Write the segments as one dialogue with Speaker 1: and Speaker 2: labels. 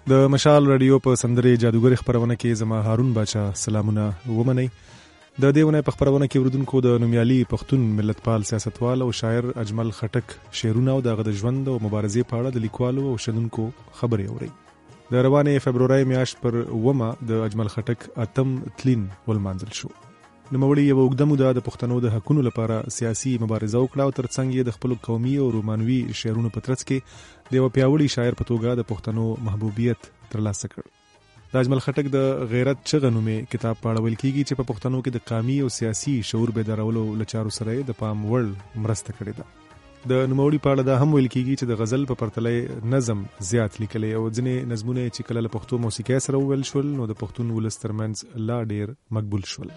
Speaker 1: د مشال رادیو په سندرې جادوګر خبرونه کې زما هارون باچا سلامونه ومنئ. د دې ونې په خبرونه کې اوریدونکو د نومیالي پښتون ملتپال سیاستوال او شاعر اجمل خټک شعرونه او د ژوند او مبارزې په اړه د لیکوالو او شنونکو خبرې اوري. د روانې فبرورۍ میاشت پر 9 د اجمل خټک اتم تلین ولمانځل شو. نوموړي یو اوږده موده د پښتنو د حقونو لپاره سیاسي مبارزه وکړه او ترڅنګ یې د خپلو قومي او رومانوي شعرونو په ترڅ کې د یو پیاوړي شاعر په توګه د پښتنو محبوبیت ترلاسه کړ. د اجمل خټک د غیرت چغه نومې کتاب په اړه ویل کېږي چې په پښتنو کې د قومي او سیاسي شعور بیدارولو له چارو سره د پام وړ مرسته کړې ده. د نوموړي په اړه دا هم ویل کېږي چې د غزل په پرتله نظم زیات لیکلی او ځینې نظمونه چې کله له پښتو موسیقۍ سره وویل شول نو د پښتون ولس ترمنځ لا ډېر مقبول شول.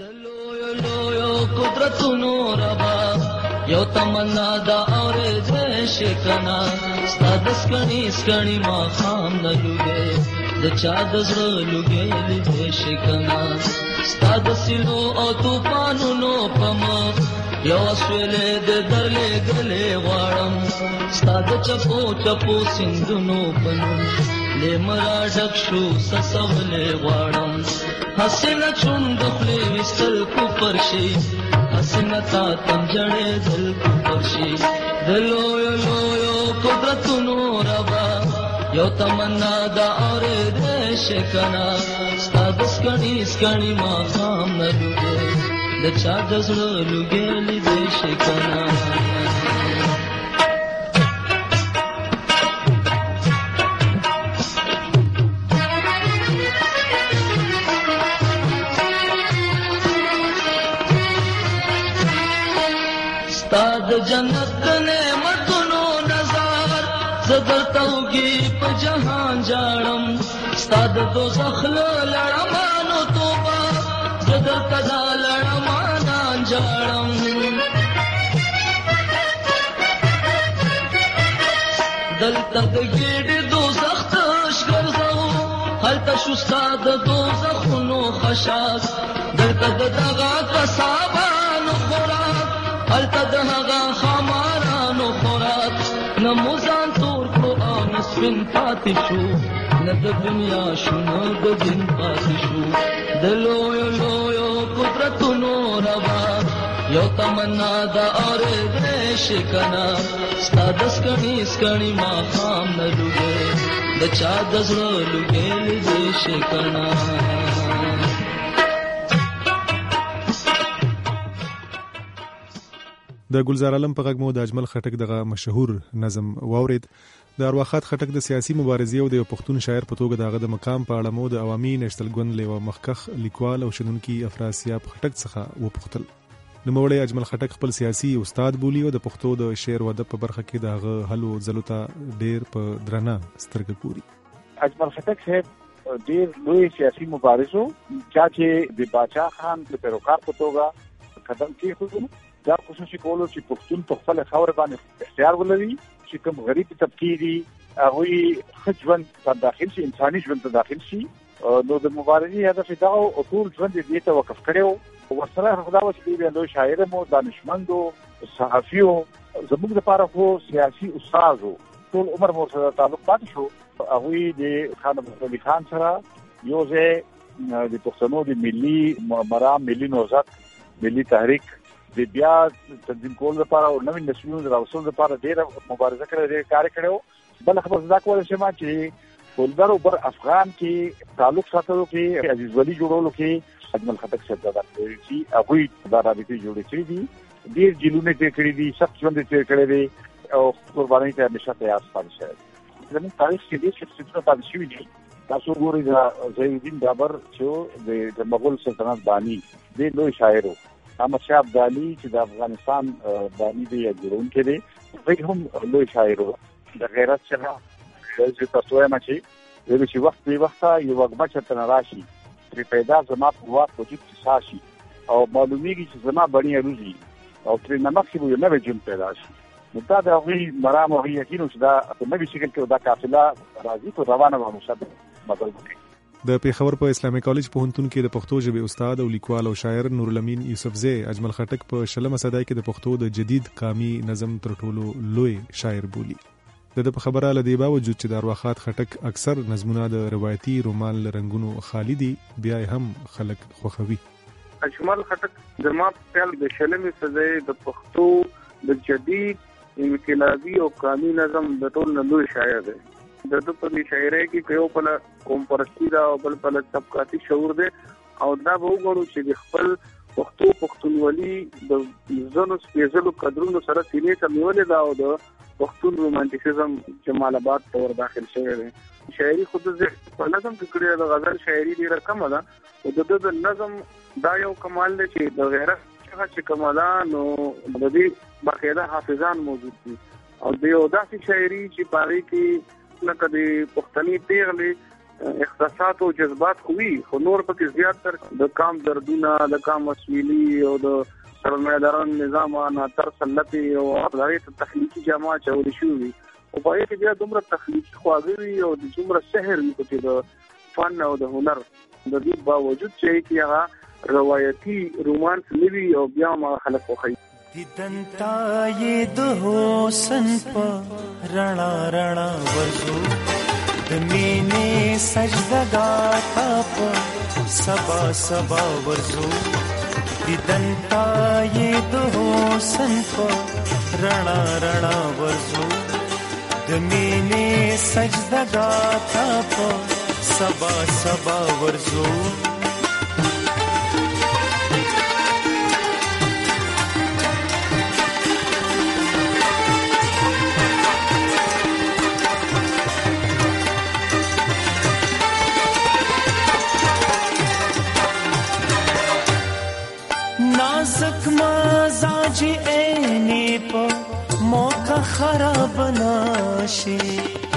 Speaker 2: قدرتونو ربا یو تمنا دا اورې شکنا ستاد سکڼي ما خام نه لوګي د چا د زړه لوګي دې شکنا ستاد سلو او طوفانونو پم یو سویلې د درلې غلې غواړم ستاد چپو چپو سندونو پنو لمرا ډک شو سسولې غواړم حسنه چوند خپل وستل کو پرشي حسنه تا تم جړې دل کو پرشي دلو یو قدرتونو ربا یو تمنا دا اورې دې شکنا ستاد سکڼي ما خام نه لوګي د چا د زړه لوګي دې شکنا ستاد جنت نعمتونو نظر زدر توگی په جهان جاړم ستاد دوزخ لړمانو توبه زدر کدا لړمان جاړم دلته د ګډ دوزخ تش ګرځاو هلته شو ستاد دوزخونو خشاک دلته دغه کسابانو خوراک هلته د هغه خمارانو خوراک نه موزان تور کړو او نه سپین پاتې شو نه د دنیا شو نه د دین پاتې شو د لویو قدرتونو ربا یو تمنا دا اورې شکنا ستا د سکڼي ما خام نه لوګي د چا د زړه لوګي دې شکنا.
Speaker 1: د ګلزار عالم په غږ مو د اجمل خټک دغه مشهور نظم واورید. د ارواښاد خټک د سیاسي مبارزې او د یو پښتون شاعر په توګه دغه د مقام په اړه مو د عوامي نېشنل ګوند له یوه مخکښ لیکوال او شنونکي افراسیاب خټک څخه وپوښتل. نوموړی اجمل خټک خپل سیاسي استاد بولي او د پښتو د شعر و ادب په برخه کې د هغه هلو ځلو ته ډېر په درنه سترګه ګوري.
Speaker 3: اجمل خټک صاحب ډېر لوی سیاسي مبارز و چې د باچا خان د پیروکار په توګه قدم کېښود. دا کوشش کولو چې پښتون په خپل خاور باندې اختیار ولري چې کوم غریب طبقه دي هغه ښه ژوند ته داخل شي انساني ژوند ته داخل شي. نو د مبارزې هدف دا او ټول ژوند دې ته وقف کړو. ورسره خدا وسلې له شاعر مو دانشمندو صحافیو زموږ لپاره خو سیاسي استاد ټول عمر مو سره تعلق پاتې شو. هغه د خان محمد خان سره یو ځای د پښتنو د ملي مرام ملي نوزت ملي تحریک د بیا تنظیم کول لپاره او نوې نسلونو د راوستلو لپاره ډېره مبارزه کړې ډېر کار کړو. بل خبر زده کول شم چې ولدار او بر افغان کې تعلق ساتلو کې عزیز ولی جوړولو کې اجمل خټک صاحب دا کوي چې هغه دا رابطې جوړې کړې دي ډېر جلونه تیر کړې دي سخت ژوند تیر کړی دی او قربانۍ ته همیشه تیار پاتې شوی. زموږ تاریخ کې ډېر شخصیتونه پاتې شوي دي. تاسو ګورئ د ضیاءالدین بابر چې د مغول سلطنت بانی دی لوی شاعر و. احمد شاه ابدالي چې د افغانستان بانی دی یا جوړونکی دی هغه هم لوی شاعر و. د غیرت څخه چې تاسو وایم چې وخت به وخت یو وګمه چې راشي چې پیدا زما په واک وجود کې ساشي او معلومیږي چې زما بڼي روزي او تر نمک کې یو نوې جون پیدا شي. نو دا د هغې مرام او یقین چې دا په نوي شکل کې دا قافله راځي په روانه به مشابه بدل وکړي.
Speaker 1: د پیښور په اسلامي کالج پوهنتون کې د پښتو ژبې استاد او لیکوال او شاعر نورالامین یوسفزی اجمل خټک په 16 صدۍ کې د پښتو د جدید قامي نظم تر ټولو لوی شاعر بولي. د په خبره لدی باوجود چې د ارواخات خټک اکثر نظمونه د روایتي رومان رنگونو خالی دي بیا هم خلک خوښوي.
Speaker 4: اجمل خټک زما په خیال د شلمې صدۍ د پښتو د جدید انقلابي او قانوني نظم د ټول نه لوی شاعر دی. د په دې شاعرۍ کې یو په قوم پرستی دا او بل په طبقاتي شعور دی او دا به وګورو چې د خپل پښتونولي د ځنو سپېڅلو قدرونو سره سینې ته نیولې ده او د پښتون رومانټیسزم جمال آباد تور داخل شوی دی. شاعري خود په نظم کې کړی د غزل شاعري ډیره کمه ده او د نظم دا یو کمال دی چې د غیرت څخه چې کمالان او د دې باقاعده حافظان موجود دي او د یو داسې شاعري چې پاره کې لکه د پښتني پیغلې احساسات او جذبات خوي خو نور پکې زیات تر د کام دردونه د کام وسویلی او د سرمایداران نظام تر سلطي او هغه تخلیقي جامه چول شوی او په دې کې بیا دومره تخلیقي خواږه او د دومره سحر نکته د فن او د هنر د دې باوجود چې هغه روایتي رومانس لوي او بیا ما خلک خوښي.
Speaker 5: دیدنتا یې د حسن په رڼا رڼا ورزو د مینې سجدګا تا په سبا سبا ورزو دیدنتا یې د حسن په رڼا رڼا ورزو د مینې سجدګا تا په سبا سبا ورزو مزاج عینی په موقع خراب نشي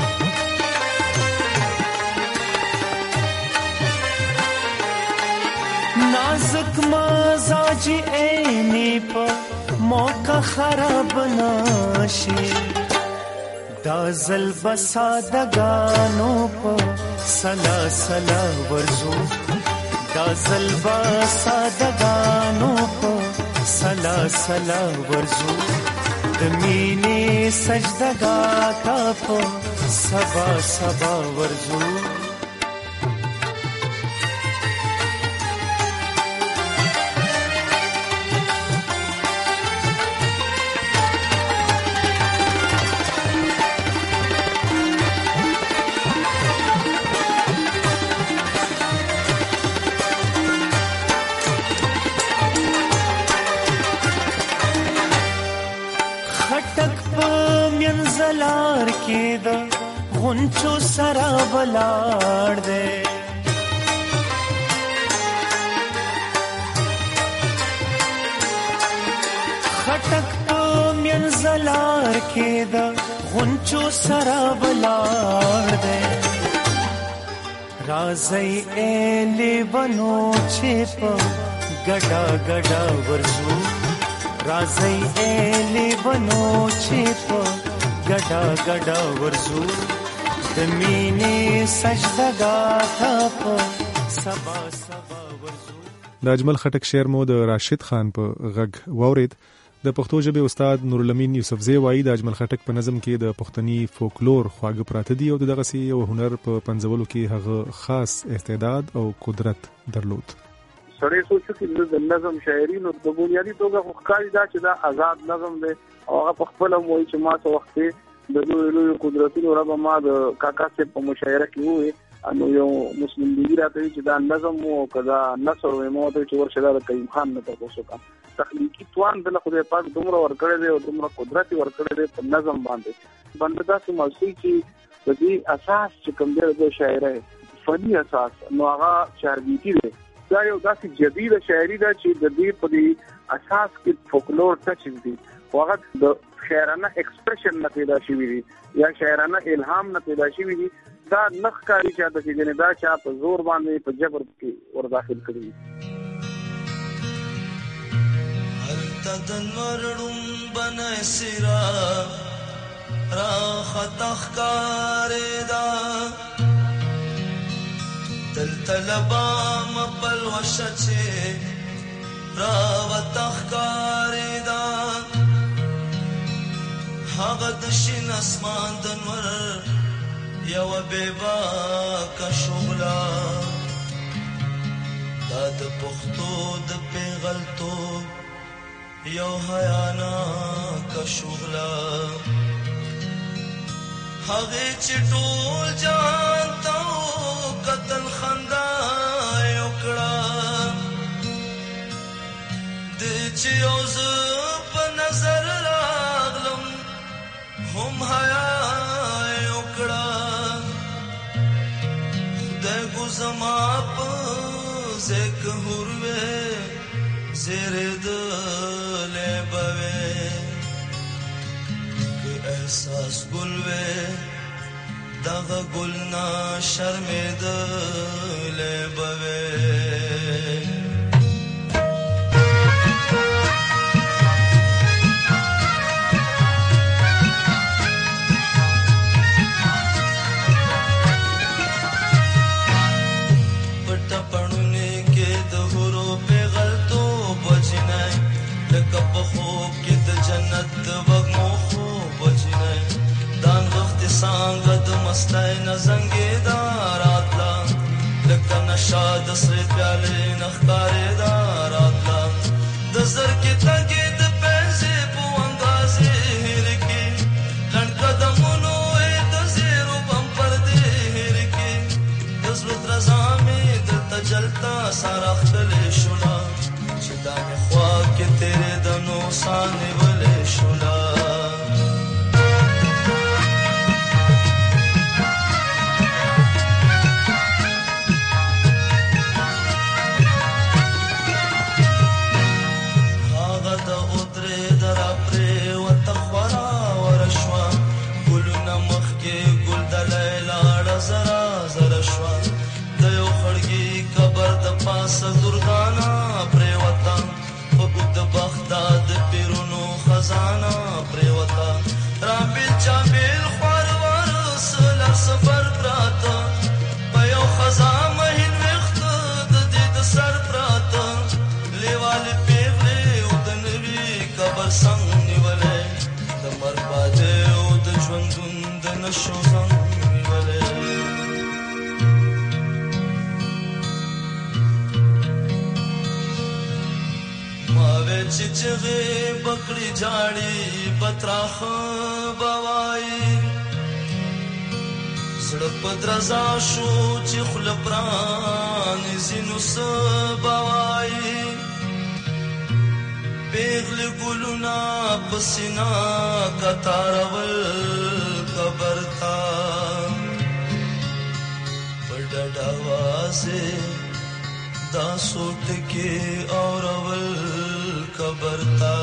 Speaker 5: نازک مزاج عینی په موقع خراب نشي دا زل بسادگانو په سلا سلا ورزو دا زل بسادگانو په سلا سلا ورزو د مینې سجدګا تا په سبا سبا ورزو لار کې د غونچو سره ولاړ دی خټک په منځلار کې د غونچو سره ولاړ دی راځي الی بنو چې په ګډا ګډا ورزو راځي الی بنو چې په ګډا ګډا ورزو د مینې سجدګا تا په سبا سبا ورزو.
Speaker 1: د اجمل خټک شعر مو د راشد خان په غږ واورید. د پښتو ژبې استاد نورالامین یوسفزی وایي د اجمل خټک په نظم کې د پښتني فولکلور خواږه پراته دي او دغسې یو هنر په پنځولو کې هغه خاص استعداد او قدرت درلود.
Speaker 4: سړی سوچو چې د نظم شاعري نو د بنیادی توګه ښکاري دا چې دا آزاد نظم دی او هغه په خپل موي چې ما څه وخت د لوی قدرتونو رب ما د کاکا سے په مشاعره کې وې انو یو مسلم لیگ راته چې دا نظم او کدا نثر و مو ته چې ورشه د کریم خان نه تاسو کا تخلیقي توان د خدای پاک دومره ورکړی دی او دومره قدرت ورکړی دی په نظم باندې بنده تاسو موسیقي چې د دې اساس چې کوم دی د شاعرۍ فني اساس نو هغه شاعري دی دا یو داسې جدید شاعري ده چې د دې په دې اساس کې فولکلور ټچ دي هغه د شاعرانه ایکسپریشن نه پیدا شوی دی یا شاعرانه الهام نه پیدا شوی دی دا نخ کاری چاته چې دا چا په زور باندې په جبر کې ور داخل کړی
Speaker 6: تدن ورړم بنسرا را خطخ کاردا تل طلبا مبل وشچه را وتخ کاردا هغه د شین اسمان دنور یو بیبا کا شغلا دا د پختو د پیغلتو یو حیانا کا شغلا هغه چټول جان تو قتل خندا یو کړه د چيوز په نظر راغلم هم حیا یو کړه د ګزما په زک هروه زره د لبوي احساس گلوے دغه گلنا شرمید لبوے پټ پړونه کې د هورو په غلطو بچنای لکه په خوب کې د جنت وګمو دان وخت څنګه د مستای نه زنګې داراتلا لکه نشا د سره پیاله نخکارې داراتلا د زر کې تګې د پنځه په اندازې هر کې لړ قدمونو د زیرو بم پر دې هر کې د زړه درزامې د تجلتا سره خلې شولا چې دا مې خوا کې تیرې د نو سانې ولې شولا دردانا پریوتا فقود بغداد پیرونو خزانا پریوتا رابیل چابیل خوارور سلر سفر پراتا پیو خزا مہین وقت دید سر پراتا لیوالی پیغلی او دنوی کبر سنگ نیولے دمر پادے او دجوندون دنشو سنگ نیولے چچغه بکړی جاړي پتراخ بوای سړک پدرزا شو چې خلپران زینو سبوای پیغل ګلونا پسینا کتارول قبرتا پړډ आवाज़ه دا سوټ کې اورول قبرتا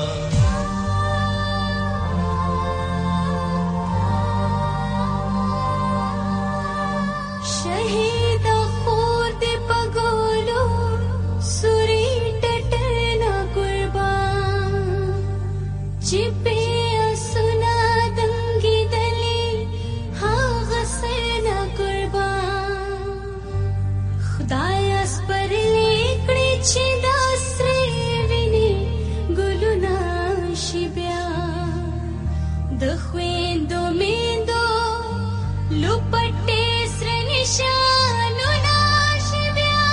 Speaker 7: شهید خور دې پګولو سوري ټټنا قربان چې په اسنا دنګي دلی هغه سنا قربان خدای اسپر لیکړي چې داسري ویني ګلونا شي بیا د خويندو میندو لوپټې سر نشانو ناشي بیا.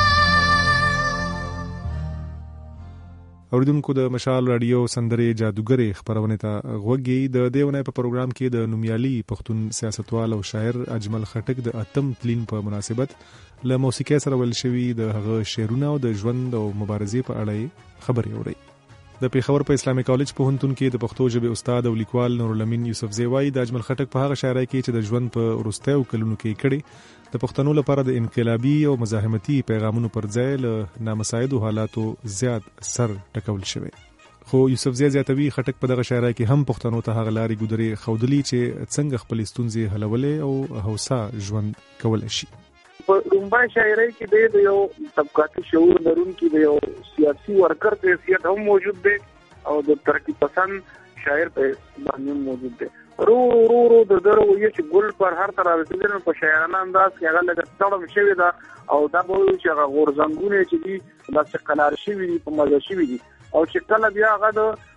Speaker 1: اوریدونکو د مشال رادیو سندرې جادوګرې خبرونه ته غوږی د دیونه په پروګرام کې د نومیالي پښتون سیاستوال او شاعر اجمل خټک د اتم تلین په مناسبت له موسیقۍ سره ول شوی د هغه شعرونه او د ژوند او مبارزې په اړه خبرې اوري. د پیښور په اسلامي کالج پوهنتون کې د پښتو ژبې استاد او لیکوال نورالامین یوسفزی وایي د اجمل خټک په هغه شاعرۍ کې چې د ژوند په وروستیو کلونو کې کړي د پښتنو لپاره د انقلابي او مزاحمتي پیغامونو پر ځای له نامساعدو حالاتو زیات سر ټکول شوی. خو یوسفزی زیاتوي خټک په دغه شاعرۍ کې هم پښتنو ته هغه لارې ګودرې خودلی چې څنګه خپل ستونزې حلولې او هوسا ژوند کول شي.
Speaker 4: په رومبا شاعرۍ کې د یو طبقاتي شعور لرونکي د یو سیاسي ورکر په حیثیت هم موجود دی او د ترقی پسند شاعر په باندې موجود دی. رو د درو یو چې ګل پر هر طرف رسیدل په شاعرانه انداز کې هغه لږ تړم شوی دا او دا به چې هغه غورزنګونه چې دي دا څه قلار شوی دي په مزه شوی دي او چې کله بیا هغه د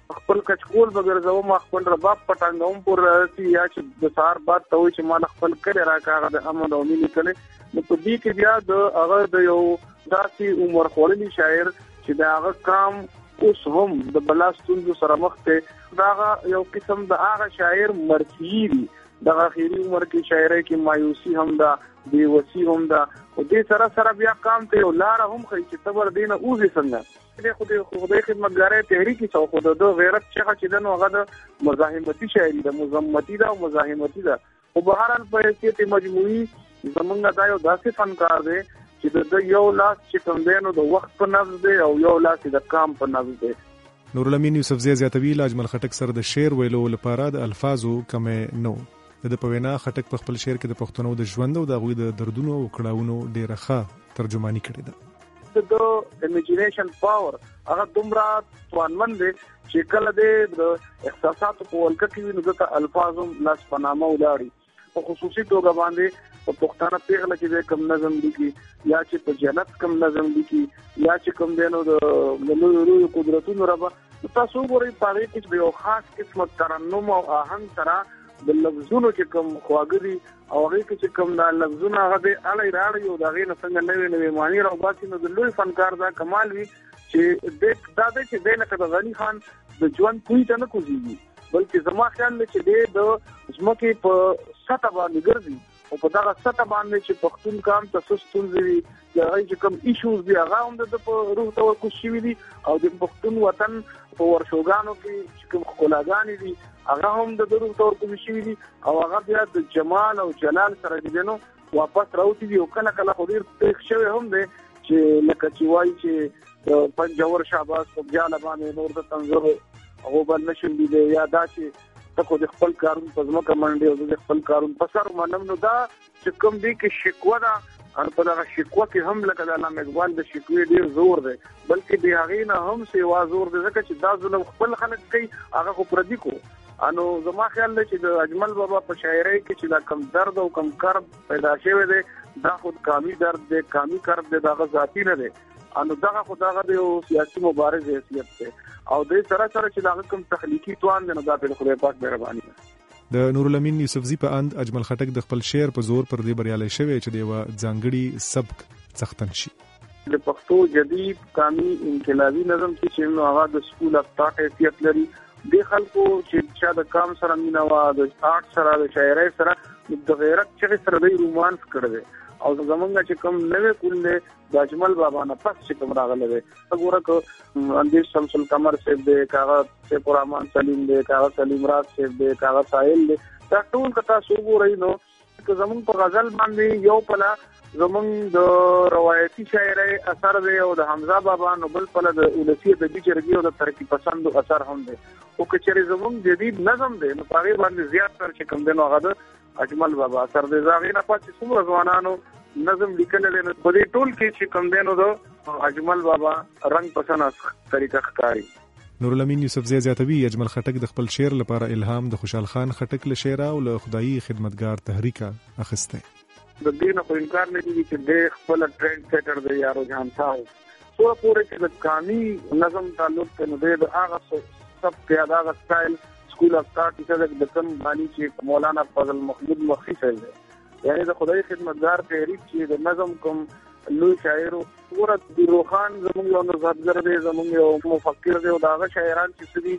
Speaker 4: خپل کچکول بغرزو ما خپل رباب پټانګوم پر راسي یا چې د سار بعد ته چې ما خپل کړه راکاغه د امن او ملي کله نو په دې کې بیا د هغه د یو داسې عمر خورلي شاعر چې دا هغه کام اوس هم د بلاستون سره مخ ته دا یو قسم د هغه شاعر مرثیری د اخیری عمر کې شاعرۍ کې مایوسی هم دا دی وسی هم دا او دې سره سره بیا کام ته لار هم خي چې تبر دینه اوځي څنګه خدای خدمتګارۍ تحریکی څو خود د غیرت چې دنو هغه د مزاحمتي شاعري د مزاحمتي دا او مزاحمتي دا او بهرحال په حیثیت مجموعي زمونږ دا یو داسې فنکار دی چې د یو لاس چې کوم دی نو د وخت په نبض دی او یو لاس د کام په نبض دی.
Speaker 1: نورالامین یوسفزی زیاتوی اجمل خټک سره د شعر ویلو لپاره د الفاظو کمې نو د په وینا خټک په خپل شعر کې د پښتنو د ژوند او د غوي د دردونو او کړهونو ډیره ښه ترجمانی کړې ده.
Speaker 4: د امیجینیشن پاور هغه دومره توانمن دی چې کله د احساساتو په ولکه کې نو د الفاظو لاس پنامه ولاړي په خصوصي توګه باندې په پښتانه پیغله کې کم نظم لیکي یا چې په جنت کم نظم لیکي یا چې کم دینو د لوی قدرتونو ربا تاسو ګورئ په دې کې یو خاص قسمه ترنم او آهنګ سره د لفظونو چې کوم خواګري او هغه چې کوم د لفظونو هغه د اړای راړي او دا غي نه څنګه نوې معنی راوباسي نو د لوی فنکار دا کمال وي چې د چې د نه غنی خان د ژوند کوی ته نه کوزيږي بلکې زما خیال دی چې د زمکه په سطح باندې ګرځي او په دغه سطح باندې چې پښتون کام تاسو ستونزې یا چې کوم ایشوز دی هغه هم د روح ته کوشي دي او د پښتون وطن په ورشوګانو کې چې کوم خلاګانی دي هغه هم د روح ته کوشي دي او هغه بیا د جمال او جلال سره دي نو واپس راوتی دي او کله کله خو ډیر تخ شوی هم دی چې لکه چې وایي چې پنځور شاباس په ځاله باندې نور د تنظور او بل نشم دي یا دا چې تاسو د خپل کارون په ځمکه باندې او د خپل کارون په سر باندې نو دا چې کوم دي کې شکوه ده ان په دغه شکوه کې هم لکه د علامه اقبال د شکوې ډیر زور دی بلکې د هغې نه هم سیوا زور دی ځکه چې دا ظلم خپل خلک کوي هغه خو پردي کو انو زما خیال دی چې د اجمل بابا په شاعرۍ کې چې دا کم درد او کم کرب پیدا شوی دی دا خود کامی درد دی کامی کرب دی دا ذاتی نه دی انو دغه خدای د یو سیاسي مبارز حیثیت دی او د سره سره چې دا کوم تخلیقي توان دی نو دا په خدای پاک مهرباني ده.
Speaker 1: د نورالامین یوسفزی په اند اجمل خټک د خپل شعر په زور پر دې بریالي شوی چې د ځانګړي سبک څښتن شي.
Speaker 4: د پښتو جدید قامي انقلابي نظم چې نو هغه د سکول اف ثاټ حیثیت لري د خلکو چې د کام سره مینوا د آرټ سره د شاعرۍ سره د غیرت چې سره د رومانس کړی او زمونږ چې کوم نوې کول د اجمل بابا نه پس چې کوم راغله ده وګوره کو اندیش شمس القمر سے د کاغذ سے پرمان سلیم د کاغذ سلیم راز سے د کاغذ ساحل دا ټول کتا سو ګورئ نو چې زمونږ په غزل باندې یو پلا زمونږ د روایتي شاعرۍ اثر دی او د حمزه بابا نو بل پلا د اولسی د بیچرګي او د ترقی پسند اثر هم دی او کچري زمونږ جدید نظم دی نو هغه باندې زیات تر چې کوم دنو هغه اجمل بابا اثر دی زاغې نه پاتې څومره ځوانانو نظم لیکل لري په دې ټول کې چې کوم دینو دو اجمل بابا رنگ پسند طریقه ښکاری.
Speaker 1: نورالامین یوسفزی زیاتوی اجمل خټک د خپل شعر لپاره الهام د خوشحال خان خټک له شعر او له خدایي خدمتګار تحریک اخسته.
Speaker 4: د دې نه خو انکار نه دي چې د خپل ټرند سیټر دی یارو جان صاحب سو پورې چې د قانوني نظم تعلق ته نه د هغه سب کې هغه سټایل سکول اف ثاټ چې د کم باندې چې مولانا فضل محمود مخی صاحب دی یعنی د خدای خدمتګار تحریک چې د نظم کوم لوی شاعر ورته د روخان زموږ یو نظرګر دی زموږ یو مفکر دی او داغه شاعران چې سدي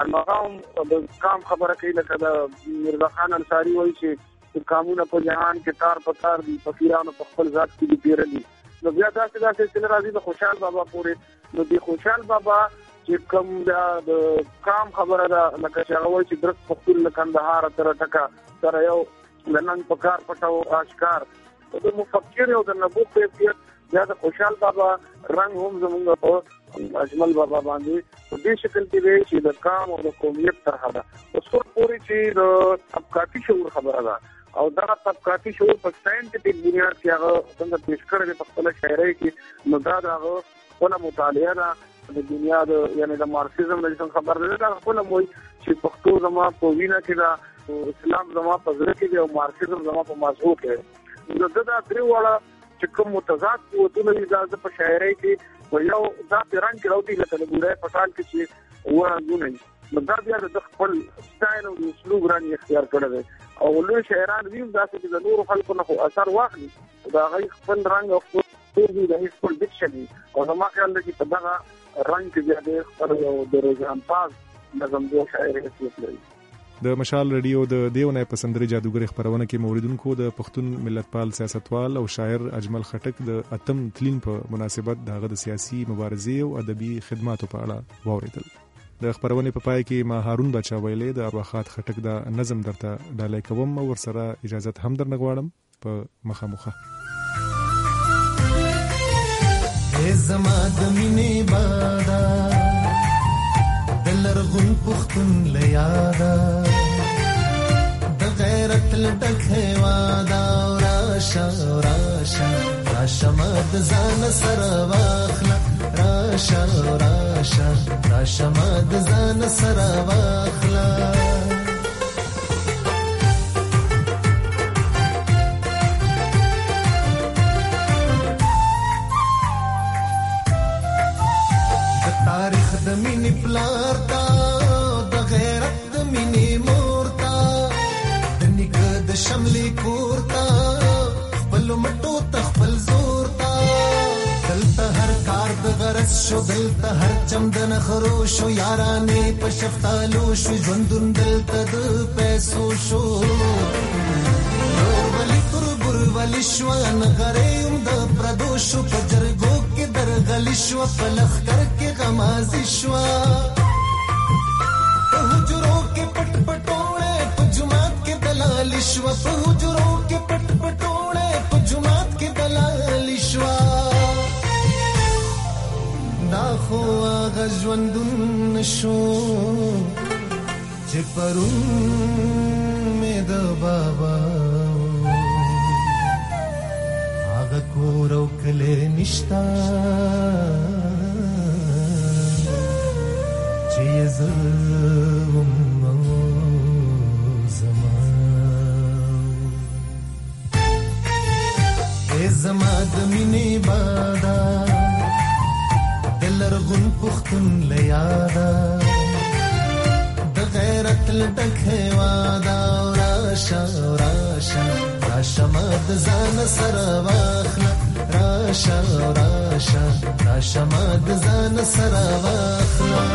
Speaker 4: هغه د کام خبره کوي لکه د مرزا خان انصاری وایي چې قانون په جهان کې تار پتار دي فقیرانو په خپل ذات کې دي پیرلي نو بیا دا سلسله راځي د خوشحال بابا پورې نو د خوشحال بابا چې کوم د کام خبره ده لکه چې هغه وایي چې درس پختون له کندهار تر ټکا سره یو لنن پکار پټاو آشکار د مفکر او د نبوغ په حیثیت یا د خوشحال بابا رنگ هم زمونږ په اجمل بابا باندې په دې شکل کې دی چې د کام او د قومیت طرح ده اوس پورې چې د طبقاتي شعور خبره ده او دا طبقاتي شعور په ساينټیفیک بنیاد کې هغه څنګه پیش کړی په خپل شاعرۍ کې نو دا هغه خپل مطالعه ده د دنیا د یعنی د مارکسیزم د څنګه خبر ده دا خپل موي چې پښتو زما په وینا کې دا اسلام زما په ځل کې دی او مارکسیزم زما په مازغو کې نو دا درې واړه چې کوم متضاد قوتونه دي دا په شاعرۍ کې یو دا رنګ راوتی لکه د ګورای په ټال کې چې ورانګونه دا بیا د خپل سټایل او اسلوب راني اختیار کړی دی او لوی شاعران دي داسې چې د نورو خلکو نه اثر واخلي دا غي خپل رنګ او خپل د خپل ډیکشنري او ما خیال دی چې دغه رنګ کې د خپل د روزان پاس نظم د شاعر حیثیت لري.
Speaker 1: د مشال رادیو د دیونه پسندري جادوګر خبرونه کې موریدونکو د پښتون ملتپال سیاستوال او شاعر اجمل خټک د اتم تلین په مناسبت دغه د سیاسي مبارزې او ادبي خدماتو په اړه واوریدل. د خبرونه په پای کې ما هارون بچا ویلې د ارواخات خټک د نظم درته ډالۍ کوم او ورسره اجازه هم درنغواړم په مخامخه.
Speaker 5: زما د مینې بادا دلرغون پختون لیادا د غیرت لټک هوادا راشا راشا راشا مد ځان سره واخلا راشا راشا راشا مد ځان سره واخلا تاریخ د مینې پلار تا د غیرت د مینې مور تا د نیکه د شملې کور تا خپل مټو ته خپل زور تا دلته هر کار د غرض شو دلته هر چم د نخرو شو یارانې په شفتالو شو ژوندون دلته د پیسو شو ولی تربر ولی شوان غریم د پردو شو په جرګو کې درغلی شو په لخر کې غمازي شو په حجرو کې پټ پټوړې په جمعات کې دلال شو په حجرو کې پټ پټوړې په جمعات کې دلال شو دا خو هغه ژوندون شو چې پرون مې د بابا کورو کله نشتا چې زم زما زما د مینې بادا دلرغون پختون لیادا د غیرت لټک هوادا راشا راشا راشا مد ځان سره واخلا راشا راشا راشا مد ځان سره واخلا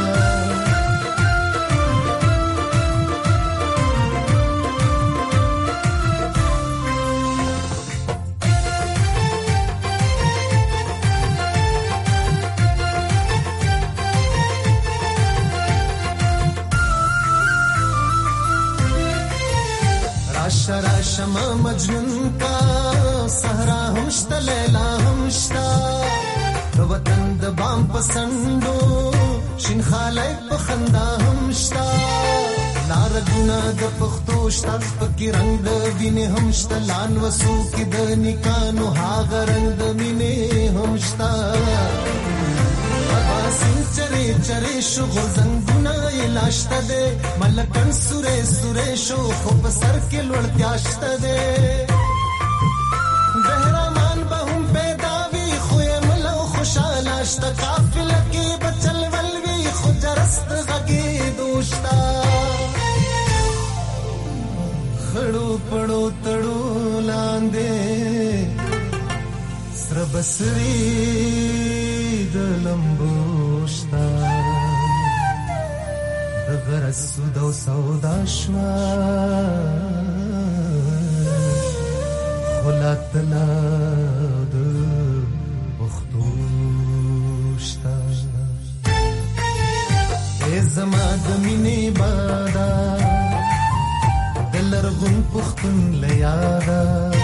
Speaker 5: راشا ما مجنون کا صحرا همشتا لیلا همشتا وطن د بام پسندو شین خالای پخندا همشتا لار ګنا د پختو شتا پکې رنگ د وینې همشتا لان وسو کې د نکانو هاغه رنگ د مینې همشتا سین چرے چرے شو غزنګونه لاشته ده ملکن سورې سورې شو خو په سر کې لوړتیاشته ده بهرمان به هم پیدا وی خو ملو خوشاله شته قافله کې بچل ولوي خو جرست غږی دوشتا خړو پړو تړو لاندې سر بسری د لمبو د غرض سودا او سودا شوا خلاتنا د بختوشتا زما د مینې بادا دلرغون پختون لیادا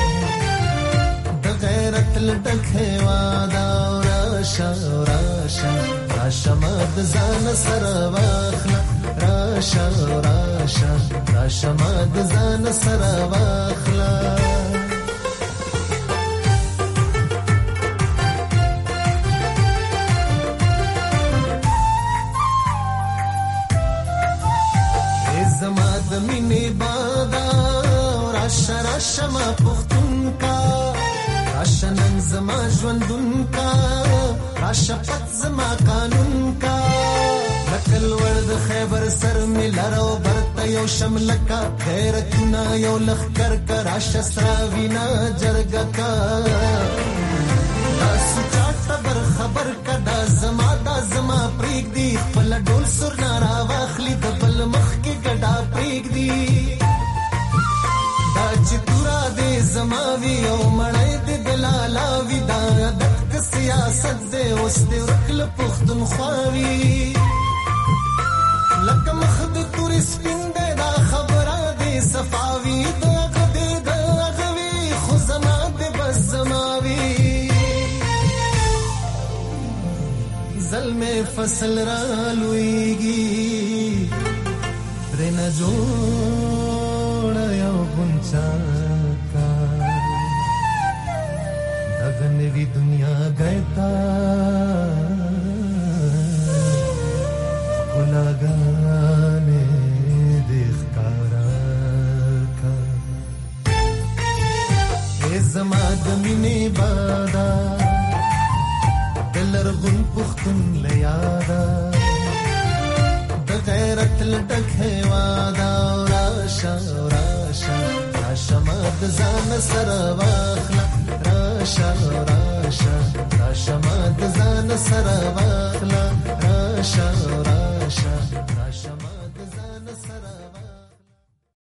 Speaker 5: د غیرت لټک هوادا راشا راشا راشا مد ځان سره واخلا راشا راشا راشا مد ځان سره واخلا زما د مینې بادا راشا راشا ما پختون کا راشا نن زما ژوندون کا راشا پت زما قانون کا لکل ورد خیبر سر می لرو برتا یو شملکا غیرتنا یو لخکر کرا شسراوینا جرگکا دا سچاٹا بر خبر کا دا زما پریگ دی خپل ډول سر نارا واخلی د بل مخ کې ګډا پریگ دی دا چتورا دې زماوی او مړای دې دلالاوی دا دک سیاست دې اوس دې رکل پختون خواوی لکه مخ د تورې سپین دی دا خبره دی صفاوي دغه دی دغه وي خو زما دی بس زماوي ظلمې فصل را لویږي ترې نه جوړه یو غنچا کا دغه نوې دنیا ګیتا ګلګانې د ښکارا کا ای زما د مینې بادا د لرغون پښتون له یادا د غیرت لټک هیوادا راشه راشه راشه ما د ځان سره واخله راشه راشه راشه ما د ځان سره واخله راشه راشه راشه ما د ځان سره